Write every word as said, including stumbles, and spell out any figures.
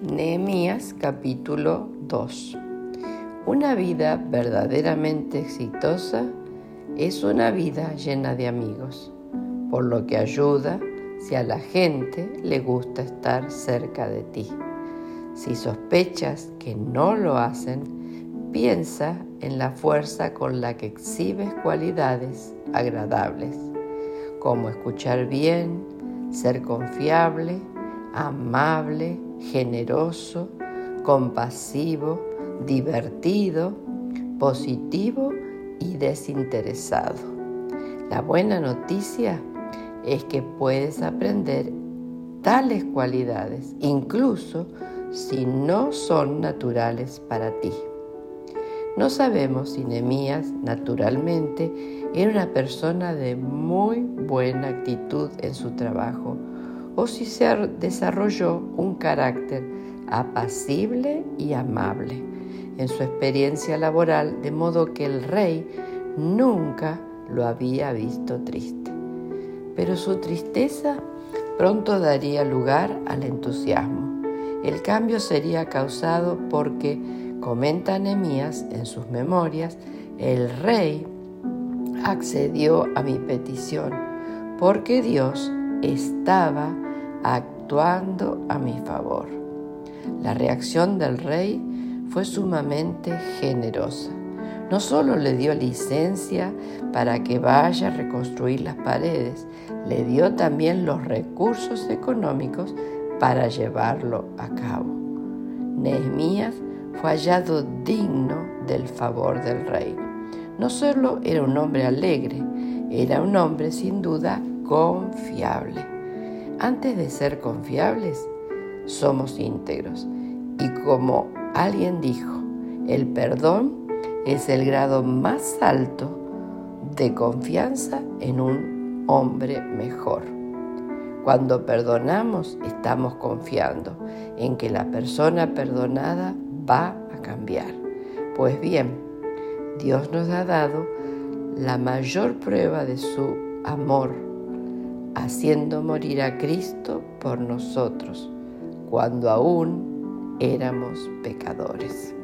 Nehemías capítulo dos. Una vida verdaderamente exitosa es una vida llena de amigos, por lo que ayuda si a la gente le gusta estar cerca de ti. Si sospechas que no lo hacen, piensa en la fuerza con la que exhibes cualidades agradables, como escuchar bien, ser confiable, amable, generoso, compasivo, divertido, positivo y desinteresado. La buena noticia es que puedes aprender tales cualidades, incluso si no son naturales para ti. No sabemos si Nehemías naturalmente era una persona de muy buena actitud en su trabajo o si se desarrolló un carácter apacible y amable en su experiencia laboral, de modo que el rey nunca lo había visto triste. Pero su tristeza pronto daría lugar al entusiasmo. El cambio sería causado porque, comenta Nehemías en sus memorias, el rey accedió a mi petición porque Dios estaba actuando a mi favor. La reacción del rey fue sumamente generosa. No solo le dio licencia para que vaya a reconstruir las paredes, le dio también los recursos económicos para llevarlo a cabo. Nehemías fue hallado digno del favor del rey. No solo era un hombre alegre, era un hombre sin duda confiable. Antes de ser confiables, somos íntegros. Y como alguien dijo, el perdón es el grado más alto de confianza en un hombre mejor. Cuando perdonamos, estamos confiando en que la persona perdonada va a cambiar. Pues bien, Dios nos ha dado la mayor prueba de su amor, haciendo morir a Cristo por nosotros, cuando aún éramos pecadores.